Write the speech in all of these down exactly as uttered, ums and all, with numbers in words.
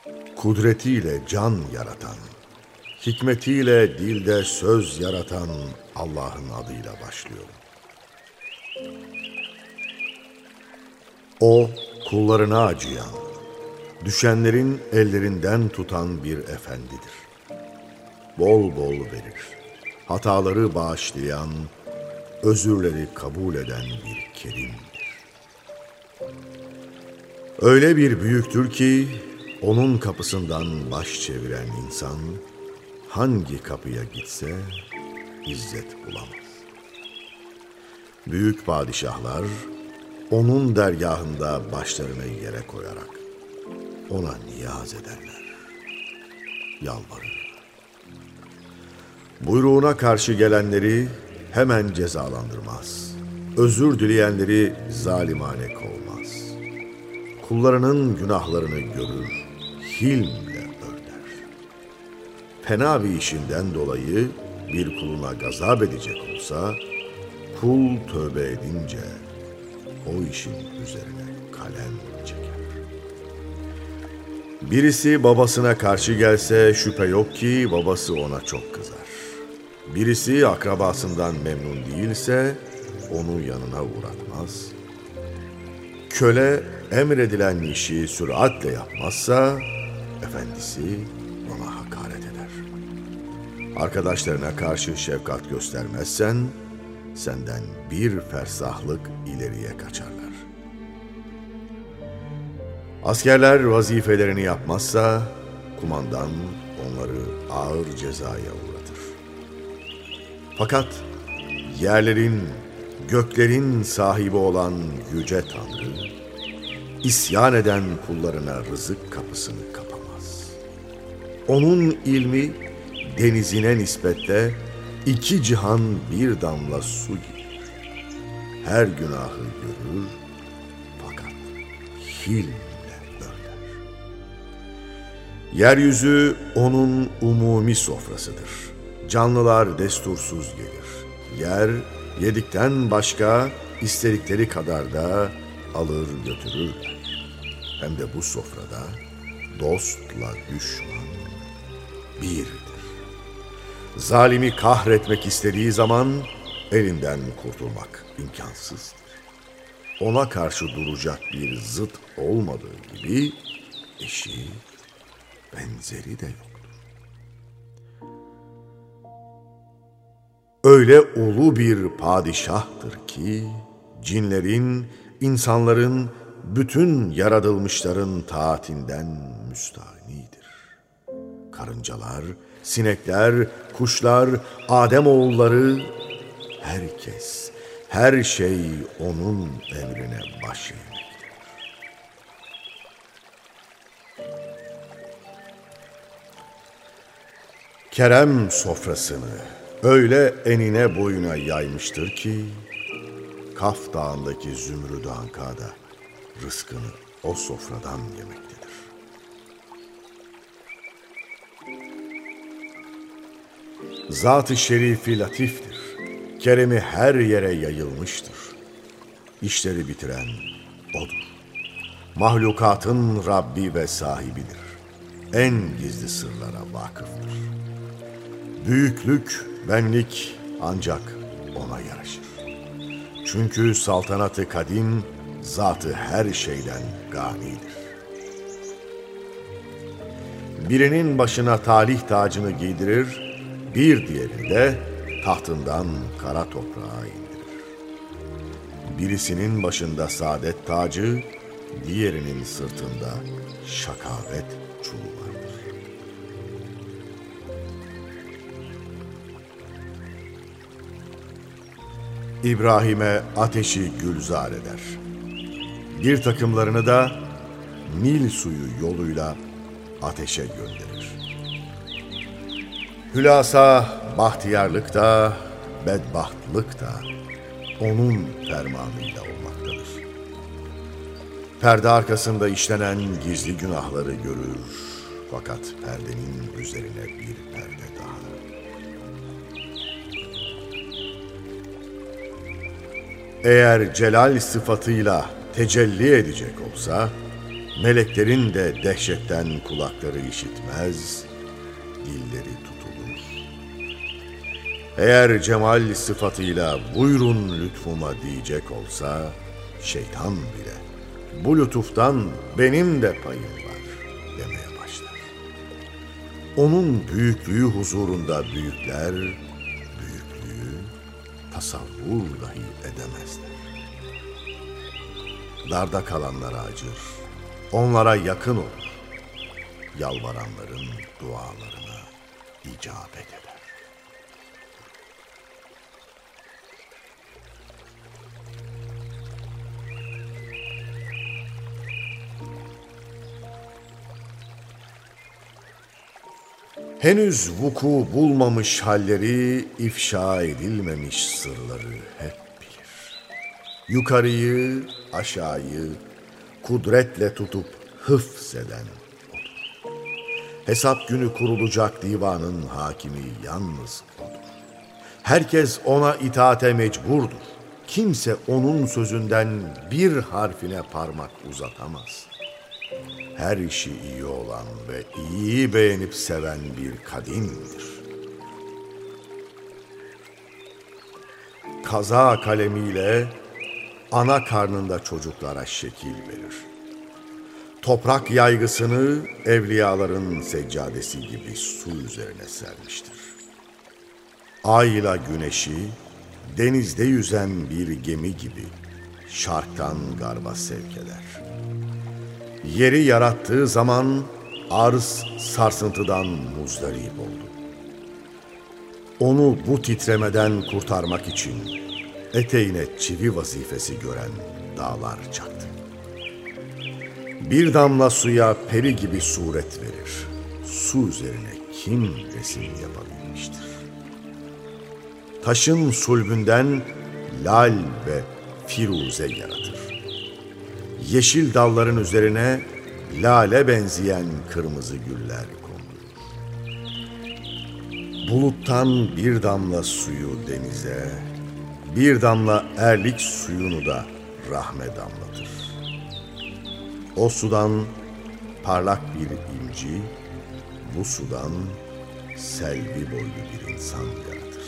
Kudretiyle can yaratan, hikmetiyle dilde söz yaratan Allah'ın adıyla başlıyorum. O, kullarına acıyan, düşenlerin ellerinden tutan bir efendidir. Bol bol verir, hataları bağışlayan, özürleri kabul eden bir kerimdir. Öyle bir büyüktür ki, onun kapısından baş çeviren insan, hangi kapıya gitse izzet bulamaz. Büyük padişahlar, onun dergahında başlarını yere koyarak ona niyaz ederler, yalvarırlar. Buyruğuna karşı gelenleri hemen cezalandırmaz, özür dileyenleri zalimane kovmaz. Kullarının günahlarını görür, hilmle örter. Fena bir işinden dolayı bir kuluna gazap edecek olsa, kul tövbe edince o işin üzerine kalem çeker. Birisi babasına karşı gelse şüphe yok ki babası ona çok kızar. Birisi akrabasından memnun değilse onu yanına uğratmaz. Köle emredilen işi süratle yapmazsa efendisi ona hakaret eder. Arkadaşlarına karşı şefkat göstermezsen senden bir fersahlık ileriye kaçarlar. Askerler vazifelerini yapmazsa kumandan onları ağır cezaya uğratır. Fakat yerlerin, göklerin sahibi olan Yüce Tanrı, isyan eden kullarına rızık kapısını kapamaz. Onun ilmi denizine nispetle iki cihan bir damla su gibi. Her günahı görür fakat hilmle örter. Yeryüzü onun umumi sofrasıdır. Canlılar destursuz gelir. Yer yedikten başka istedikleri kadar da alır götürürler. Hem de bu sofrada dostla düşman birdir. Zalimi kahretmek istediği zaman elinden kurtulmak imkansızdır. Ona karşı duracak bir zıt olmadığı gibi eşi, benzeri de yoktur. Öyle ulu bir padişahtır ki cinlerin, insanların, bütün yaratılmışların taatinden müstahnidir. Karıncalar, sinekler, kuşlar, Ademoğulları, herkes, her şey onun emrine baş eğmektedir. Kerem sofrasını öyle enine boyuna yaymıştır ki, Kaf Dağı'ndaki Zümrüt Anka'da rızkını o sofradan yemektedir. Zat-ı şerifi latiftir. Keremi her yere yayılmıştır. İşleri bitiren odur. Mahlukatın Rabbi ve sahibidir. En gizli sırlara vakıftır. Büyüklük, benlik ancak ona yaraşır. Çünkü saltanatı kadim, zatı her şeyden ganidir. Birinin başına talih tacını giydirir, bir diğerini de tahtından kara toprağa indirir. Birisinin başında saadet tacı, diğerinin sırtında şakavet çubuğu vardır. İbrahim'e ateşi gülzar eder. Bir takımlarını da Nil suyu yoluyla ateşe gönderir. Hülasa bahtiyarlık da, bedbahtlık da onun fermanıyla olmaktadır. Perde arkasında işlenen gizli günahları görür, fakat perdenin üzerine bir perde daha. Eğer celal sıfatıyla tecelli edecek olsa, meleklerin de dehşetten kulakları işitmez, dilleri tutulur. Eğer cemal sıfatıyla buyurun lütfuma diyecek olsa, şeytan bile bu lütuftan benim de payım var demeye başlar. Onun büyüklüğü huzurunda büyükler, büyüklüğü tasavvur dahi edemezler. Darda kalanlara acır, onlara yakın olur. Yalvaranların dualarına icabet eder. Henüz vuku bulmamış halleri, ifşa edilmemiş sırları hep bilir. Yukarıyı, aşağıyı kudretle tutup hıfzeden odur. Hesap günü kurulacak divanın hakimi yalnız odur. Herkes ona itaate mecburdur. Kimse onun sözünden bir harfine parmak uzatamaz. Her işi iyi olan ve iyi beğenip seven bir kadimdir. Kaza kalemiyle ana karnında çocuklara şekil verir. Toprak yaygısını evliyaların seccadesi gibi su üzerine sermiştir. Ay ile güneşi denizde yüzen bir gemi gibi şarktan garba sevk eder. Yeri yarattığı zaman arz sarsıntıdan muzdarip oldu. Onu bu titremeden kurtarmak için eteğine çivi vazifesi gören dağlar çaktı. Bir damla suya peri gibi suret verir. Su üzerine kim resim yapabilmiştir? Taşın sulbünden lal ve firuze yaratır. Yeşil dalların üzerine lale benzeyen kırmızı güller konulur. Buluttan bir damla suyu denize, bir damla erlik suyunu da rahme damlatır. O sudan parlak bir inci, bu sudan selvi boylu bir insan yaratır.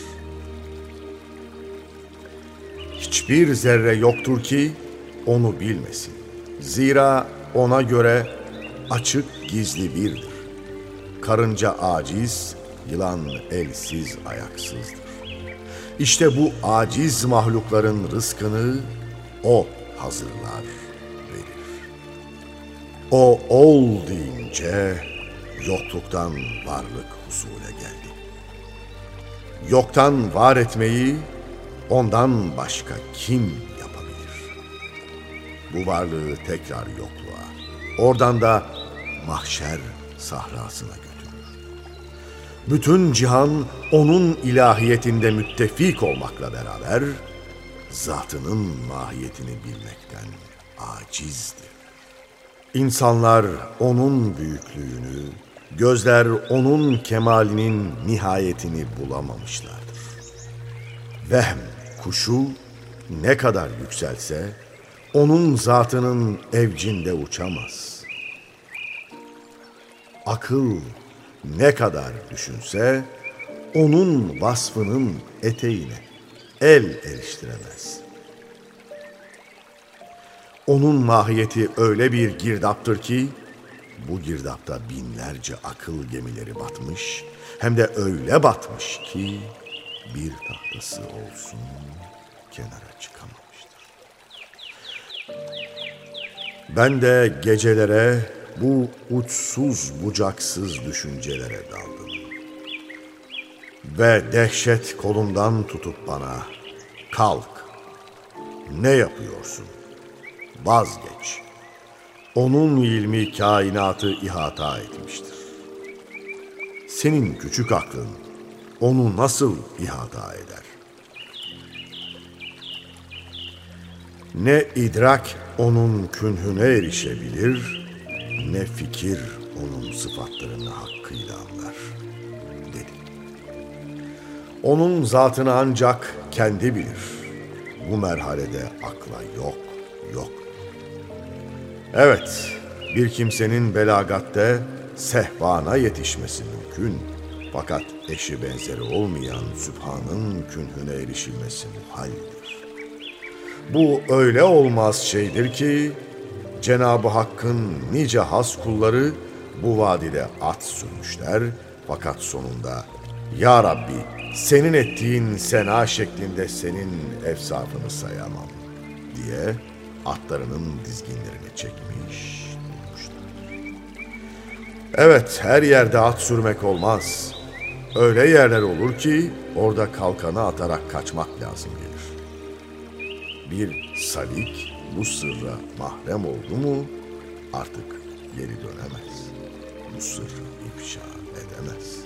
Hiçbir zerre yoktur ki onu bilmesin. Zira ona göre açık gizli birdir. Karınca aciz, yılan elsiz ayaksızdır. İşte bu aciz mahlukların rızkını o hazırlar, verir. O ol deyince yokluktan varlık husule geldi. Yoktan var etmeyi ondan başka kim yapabilir? Bu varlığı tekrar yokluğa, oradan da mahşer sahrasına götürür. Bütün cihan onun ilahiyetinde müttefik olmakla beraber zatının mahiyetini bilmekten acizdir. İnsanlar onun büyüklüğünü, gözler onun kemalinin nihayetini bulamamışlardır. Vehm kuşu ne kadar yükselse onun zatının evcinde uçamaz. Akıl ne kadar düşünse onun vasfının eteğine el eriştiremez. Onun mahiyeti öyle bir girdaptır ki bu girdapta binlerce akıl gemileri batmış, hem de öyle batmış ki bir tahtası olsun kenara çıkamamıştır. Ben de gecelere bu uçsuz bucaksız düşüncelere daldım. Ve dehşet kolumdan tutup bana, kalk, ne yapıyorsun, vazgeç. Onun ilmi kainatı ihata etmiştir. Senin küçük aklın onu nasıl ihata eder? Ne idrak onun künhüne erişebilir, ne fikir onun sıfatlarını hakkıyla anlar, dedi. Onun zatını ancak kendi bilir. Bu merhalede akla yok, yok. Evet, bir kimsenin belagatte sehvana yetişmesi mümkün. Fakat eşi benzeri olmayan Sübhan'ın künhüne erişilmesi muhaldir. Bu öyle olmaz şeydir ki, Cenab-ı Hakk'ın nice has kulları bu vadide at sürmüşler. Fakat sonunda, Ya Rabbi, senin ettiğin sena şeklinde senin efsafını sayamam diye atlarının dizginlerini çekmiş durmuşlar. Evet, her yerde at sürmek olmaz. Öyle yerler olur ki orada kalkanı atarak kaçmak lazım gelir. Bir salik bu sırra mahrem oldu mu artık geri dönemez. Bu sırrı ifşa edemez.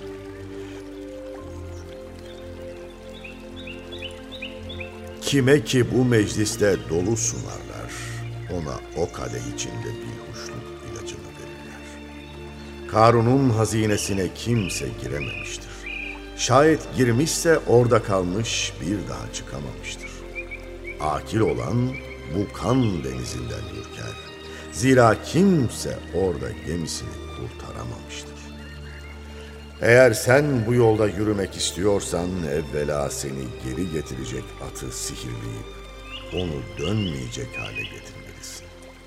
Kime ki bu mecliste dolu sunarlar, ona o kadeh içinde bir huşluk ilacını verirler. Karun'un hazinesine kimse girememiştir. Şayet girmişse orada kalmış, bir daha çıkamamıştır. Akil olan bu kan denizinden ürker. Zira kimse orada gemisini kurtaramamıştır. Eğer sen bu yolda yürümek istiyorsan evvela seni geri getirecek atı sihirleyip onu dönmeyecek hale getirmelisin.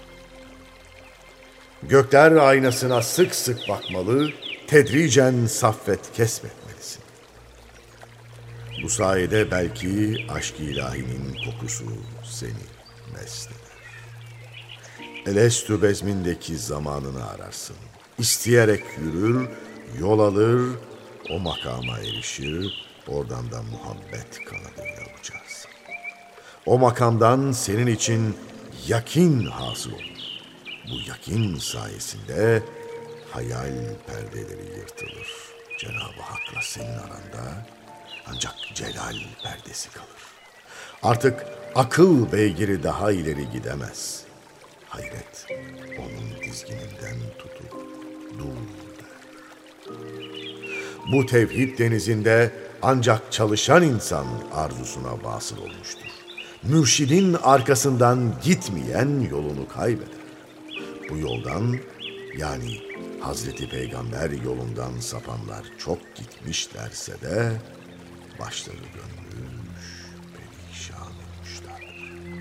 Gökler aynasına sık sık bakmalı, tedricen saffet kesmetmelisin. Bu sayede belki aşk-ı ilahinin kokusu seni mest eder. Elestü bezmindeki zamanını ararsın. İsteyerek yürür, yol alır, o makama erişir, oradan da muhabbet kanadıyla uçarsın. O makamdan senin için yakin hasıl olur. Bu yakin sayesinde hayal perdeleri yırtılır. Cenab-ı Hak'la senin aranda ancak celal perdesi kalır. Artık akıl beygiri daha ileri gidemez. Hayret onun dizgininden tutup dur der. Bu tevhid denizinde ancak çalışan insan arzusuna vasıl olmuştur. Mürşidin arkasından gitmeyen yolunu kaybeder. Bu yoldan, yani Hazreti Peygamber yolundan sapanlar çok gitmişlerse de başları dönmüş, perişan olmuşlar.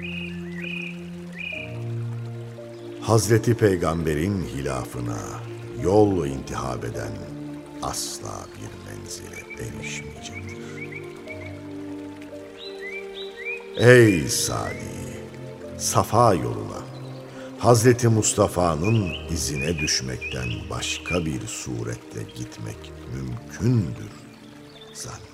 Hazreti Peygamber'in hilafına yol intihab eden asla bir menzile erişmeyecektir. Ey Salih, Safa yoluna, Hazreti Mustafa'nın izine düşmekten başka bir suretle gitmek mümkündür zannediyorum.